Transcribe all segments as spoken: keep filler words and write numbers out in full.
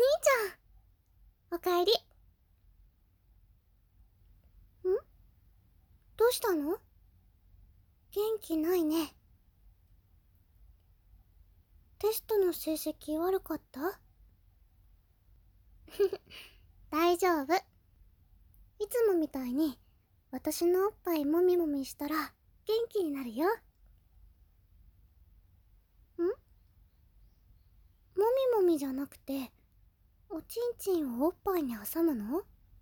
ちゃん、おかえり。ん？どうしたの？元気ないね。テストの成績悪かった？大丈夫。いつもみたいに私のおっぱいもみもみしたら元気になるよ。ん？もみもみじゃなくて、おちんちんをおっぱいに挟むの？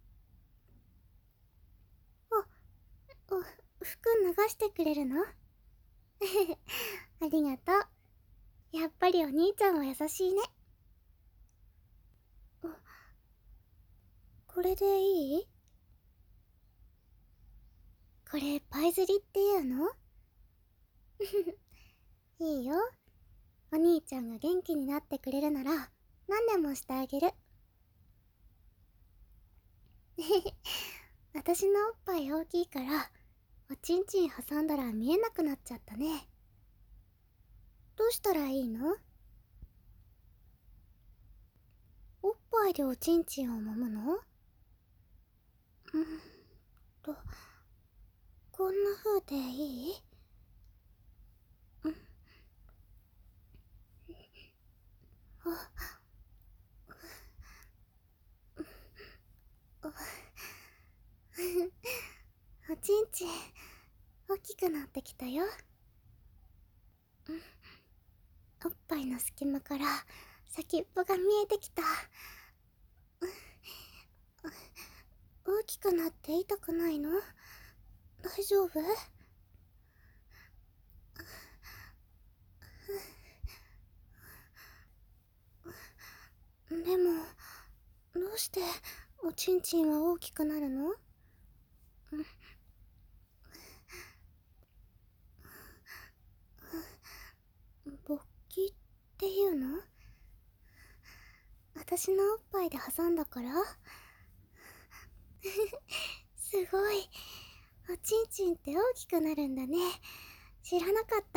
お、お、服脱がしてくれるの？ありがとう。やっぱりお兄ちゃんは優しいね。これでいい？これパイ釣りっていうの？いいよ。お兄ちゃんが元気になってくれるなら何でもしてあげる。私のおっぱい大きいからおちんちん挟んだら見えなくなっちゃったね。どうしたらいいの？おっぱいでおちんちんを揉むの？うんと、こんな風でいい？うん。あ、おちんちん大きくなってきたよ。おっぱいの隙間から先っぽが見えてきた。大きくなって痛くないの？大丈夫？でも、どうしておちんちんは大きくなるの？勃起っていうの？私のおっぱいで挟んだから？すごい。おちんちんって大きくなるんだね。知らなかった。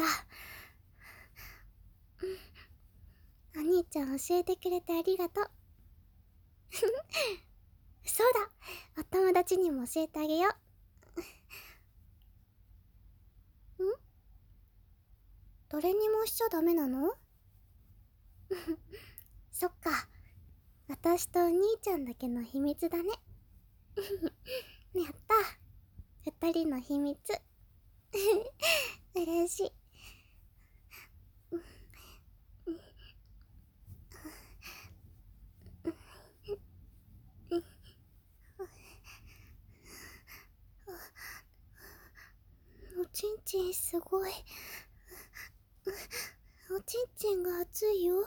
お兄ちゃん教えてくれてありがとう。そうだ、お友達にも教えてあげよう。ん？誰にもしちゃダメなの？そっか、私とお兄ちゃんだけの秘密だね。やった、二人の秘密。嬉しい。おちんちんすごい。おちんちんが熱いよ。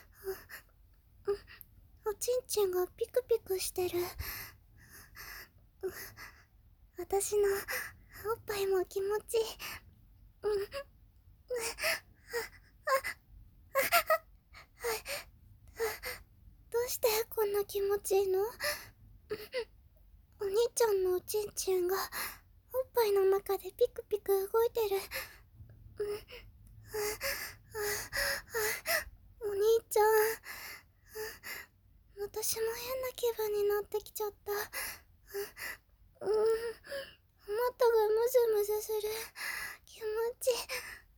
おちんちんがピクピクしてる。私のおっぱいも気持ちいい。どうしてこんな気持ちいいの？お兄ちゃんのおちんちんがおっぱいの中でピクピク動いてる。お兄ちゃん、私も変な気分になってきちゃった。うん、マットがムズムズする。気持ちいい。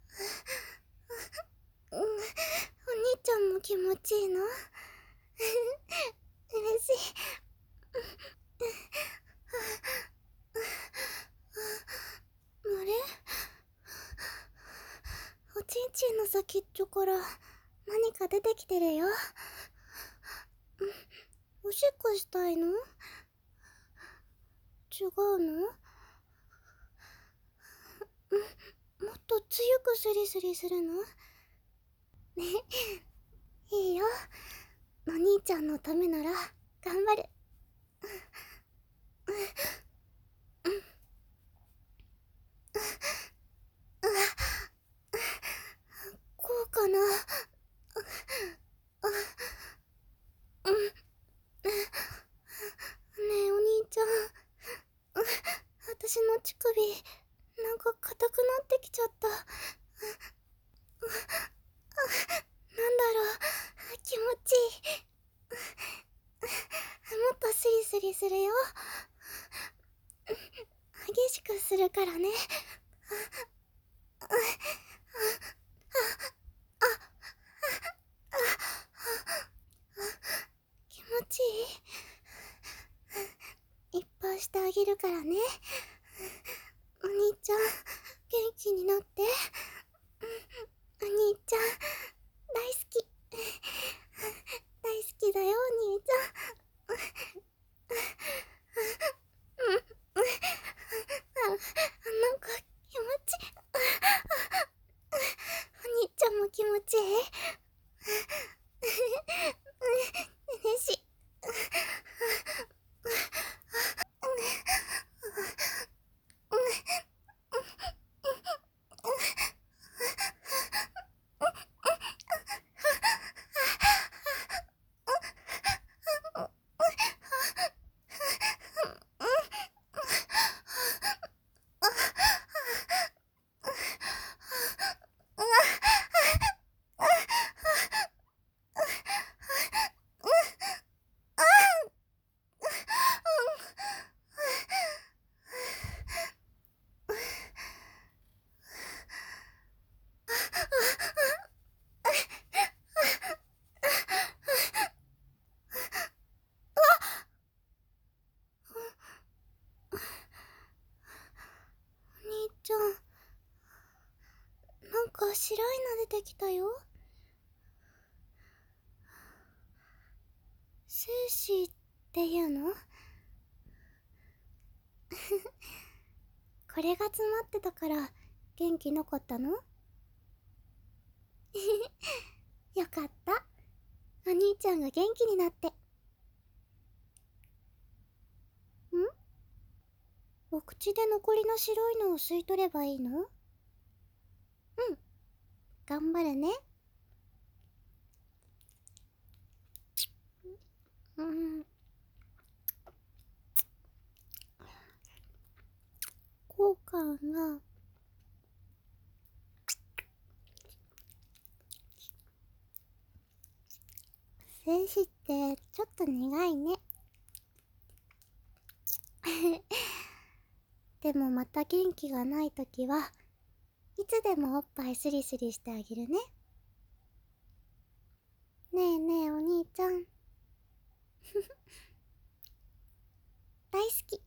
うん、お兄ちゃんも気持ちいいの？嬉しい。あれ？おちんちんの先っちょから何か出てきてるよ。おしっこしたいの？違うの？もっと強くスリスリするの？ね、いいよ。お兄ちゃんのためなら頑張る。こうかな？ねえお兄ちゃん、私の乳首なんか硬くなってきちゃった。なんだろう、気持ちいい。 すりするよ。激しくするからね。気持ちいい？いっぱいしてあげるからね。お兄ちゃん、元気になって。お兄ちゃん、大好き。大好きだよ、お兄ちゃん。なんか気持ちいい。お兄ちゃんも気持ちいい？嬉しい。お兄ちゃん、なんか白いの出てきたよ。精子っていうの？これが詰まってたから元気なかったの？よかった。お兄ちゃんが元気になって。ん？お口で残りの白いのを吸い取ればいいの？うん。頑張るね。うん。効果が。精子ってちょっと苦いね。でもまた元気がないときはいつでもおっぱいスリスリしてあげるね。ねえねえお兄ちゃん。大好き。